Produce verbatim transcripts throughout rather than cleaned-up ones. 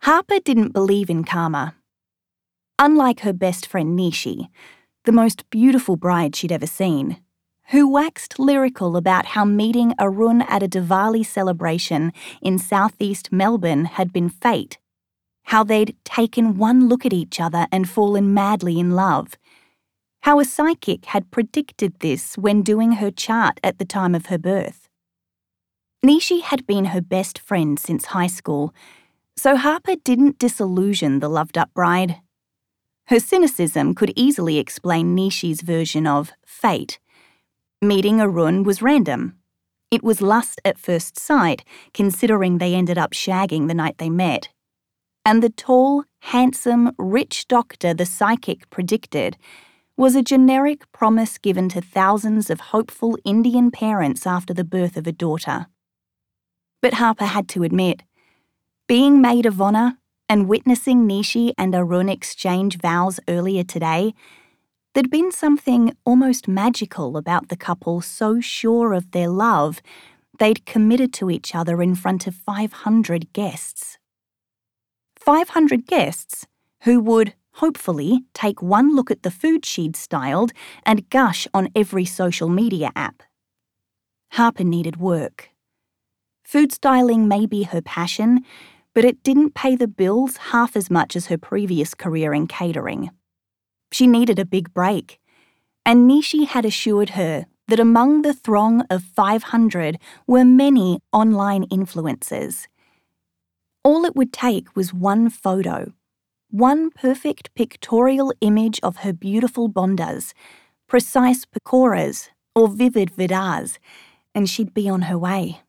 Harper didn't believe in karma. Unlike her best friend Nishi, the most beautiful bride she'd ever seen, who waxed lyrical about how meeting Arun at a Diwali celebration in southeast Melbourne had been fate, how they'd taken one look at each other and fallen madly in love, how a psychic had predicted this when doing her chart at the time of her birth. Nishi had been her best friend since high school, so Harper didn't disillusion the loved-up bride. Her cynicism could easily explain Nishi's version of fate. Meeting Arun was random. It was lust at first sight, considering they ended up shagging the night they met. And the tall, handsome, rich doctor the psychic predicted was a generic promise given to thousands of hopeful Indian parents after the birth of a daughter. But Harper had to admit, being maid of honour and witnessing Nishi and Arun exchange vows earlier today, there'd been something almost magical about the couple so sure of their love they'd committed to each other in front of five hundred guests. five hundred guests who would, hopefully, take one look at the food she'd styled and gush on every social media app. Harper needed work. Food styling may be her passion, but it didn't pay the bills half as much as her previous career in catering. She needed a big break, and Nishi had assured her that among the throng of five hundred were many online influencers. All it would take was one photo, one perfect pictorial image of her beautiful bondas, precise pakoras, or vivid vidas, and she'd be on her way.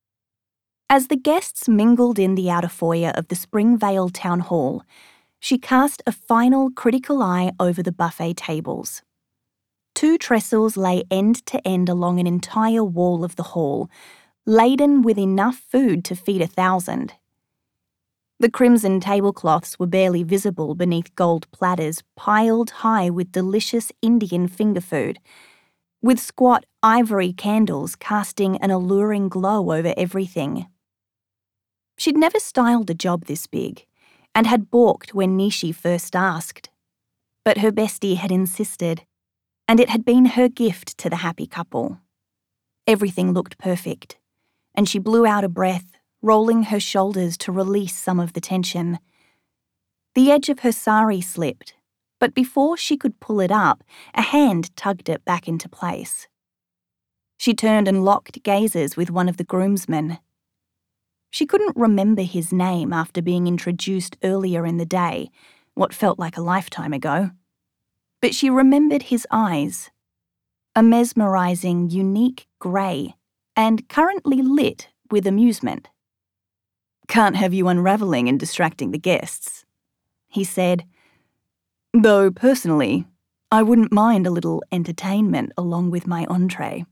As the guests mingled in the outer foyer of the Springvale Town Hall, she cast a final critical eye over the buffet tables. Two trestles lay end to end along an entire wall of the hall, laden with enough food to feed a thousand. The crimson tablecloths were barely visible beneath gold platters piled high with delicious Indian finger food, with squat ivory candles casting an alluring glow over everything. She'd never styled a job this big, and had balked when Nishi first asked. But her bestie had insisted, and it had been her gift to the happy couple. Everything looked perfect, and she blew out a breath, rolling her shoulders to release some of the tension. The edge of her sari slipped, but before she could pull it up, a hand tugged it back into place. She turned and locked gazes with one of the groomsmen. She couldn't remember his name after being introduced earlier in the day, what felt like a lifetime ago. But she remembered his eyes, a mesmerising, unique grey, and currently lit with amusement. "Can't have you unravelling and distracting the guests," he said. "Though, personally, I wouldn't mind a little entertainment along with my entree."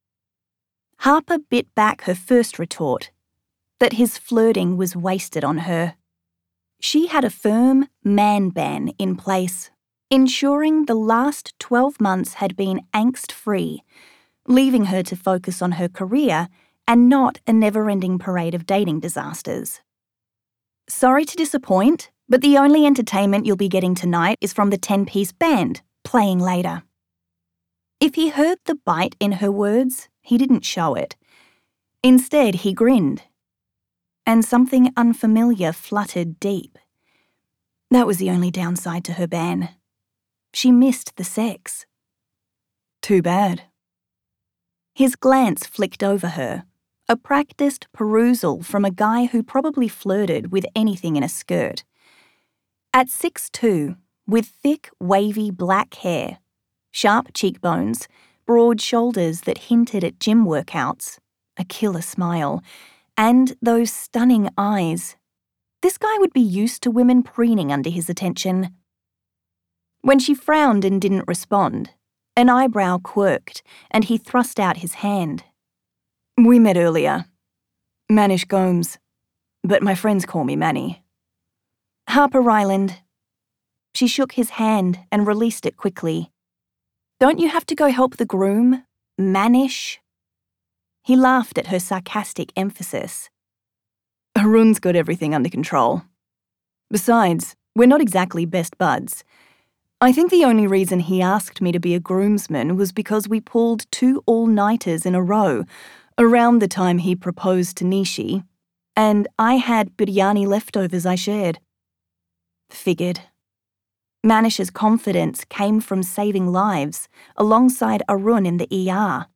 Harper bit back her first retort, that his flirting was wasted on her. She had a firm man ban in place, ensuring the last twelve months had been angst-free, leaving her to focus on her career and not a never-ending parade of dating disasters. "Sorry to disappoint, but the only entertainment you'll be getting tonight is from the ten-piece band, playing later." If he heard the bite in her words, he didn't show it. Instead, he grinned. And something unfamiliar fluttered deep. That was the only downside to her ban. She missed the sex. Too bad. His glance flicked over her, a practiced perusal from a guy who probably flirted with anything in a skirt. At six foot two, with thick, wavy black hair, sharp cheekbones, broad shoulders that hinted at gym workouts, a killer smile, and those stunning eyes, this guy would be used to women preening under his attention. When she frowned and didn't respond, an eyebrow quirked and he thrust out his hand. "We met earlier. Manish Gomes, but my friends call me Manny." "Harper Ryland." She shook his hand and released it quickly. "Don't you have to go help the groom, Manish?" He laughed at her sarcastic emphasis. "Arun's got everything under control. Besides, we're not exactly best buds. I think the only reason he asked me to be a groomsman was because we pulled two all-nighters in a row, around the time he proposed to Nishi, and I had biryani leftovers I shared. Figured. Manish's confidence came from saving lives, alongside Arun in the E R.